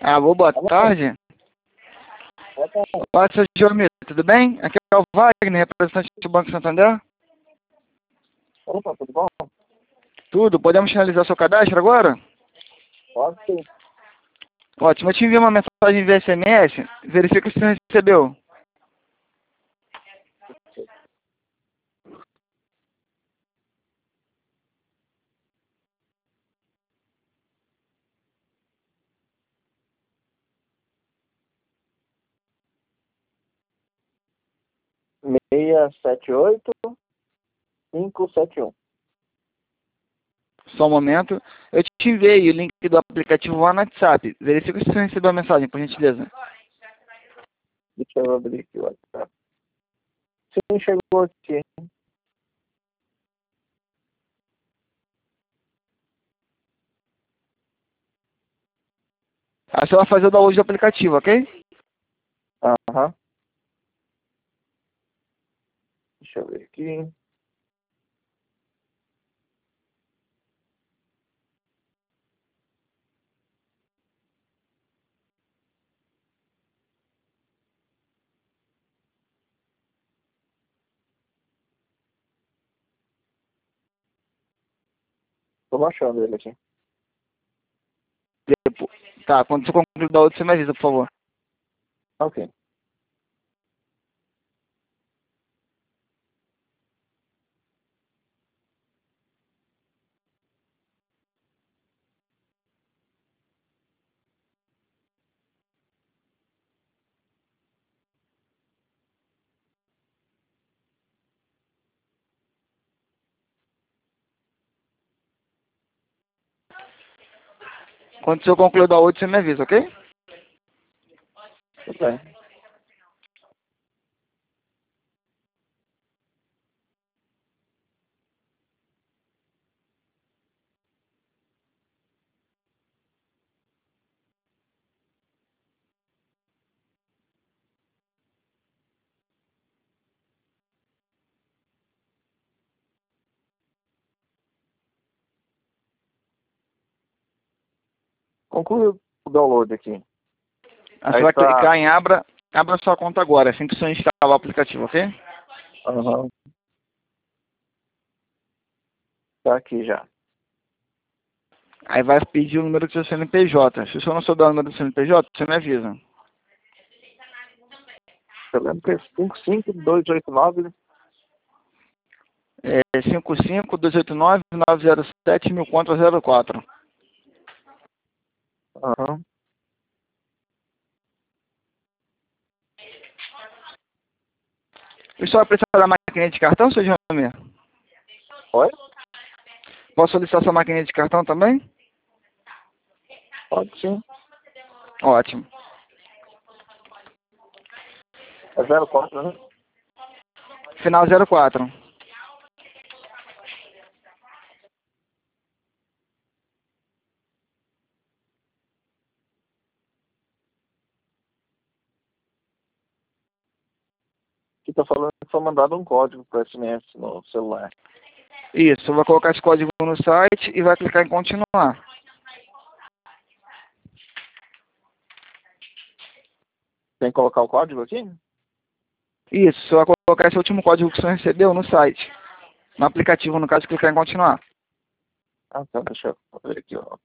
Alô, boa tarde. Olá, seu Giomir, tudo bem? Aqui é o Wagner, representante do Banco Santander. Opa, tudo bom? Tudo, podemos finalizar seu cadastro agora? Pode sim. Ótimo, eu te enviei uma mensagem via SMS, verifica se você recebeu. Meia 78 571. Só um momento. Eu te enviei o link do aplicativo lá no WhatsApp. Verifica se você recebeu a mensagem, por gentileza. Deixa eu abrir aqui o WhatsApp. Sim, chegou aqui. Aí você vai fazer o download do aplicativo, ok? Aham. Deixa eu ver aqui. Tô baixando ele aqui. Tá, quando você concluir o download, você me avisa, por favor. Ok. Quando você concluir o download, você me avisa, ok? Tudo bem. Conclui o download aqui. Aí você Aí vai tá. clicar em abra sua conta agora, assim que você instalar o aplicativo, ok? Aham. Tá aqui já. Aí vai pedir o número do seu CNPJ. Se você não souber o número do CNPJ, você me avisa. Eu lembro que é 55289. É 55-289-907-1004. Aham. E só vai precisar da maquininha de cartão, seu Jamir? Oi? Posso solicitar sua maquininha de cartão também? Pode sim. Ótimo. É 04, né? Final 04. Aqui tá falando que foi mandado um código para SMS no celular. Isso, vai colocar esse código no site e vai clicar em continuar. Tem que colocar o código aqui? Isso, você vai colocar esse último código que você recebeu no site. No aplicativo, no caso, clicar em continuar. Ah, tá. Deixa eu ver aqui, ó.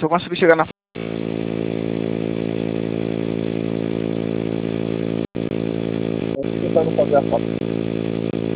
Se eu conseguir chegar na tentando fazer a foto.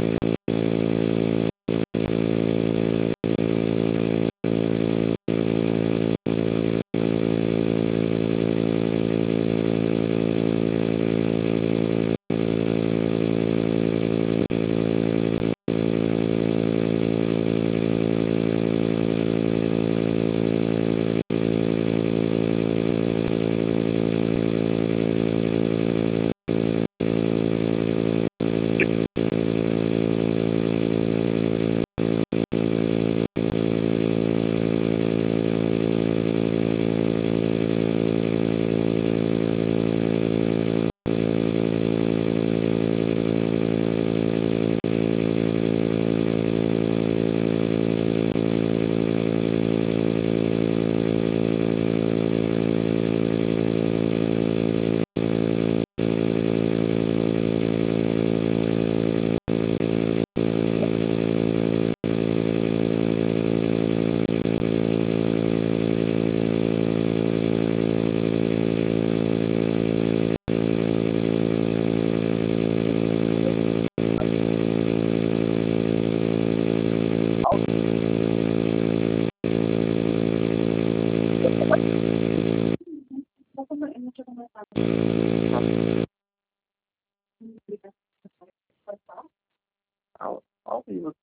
Ao vivo.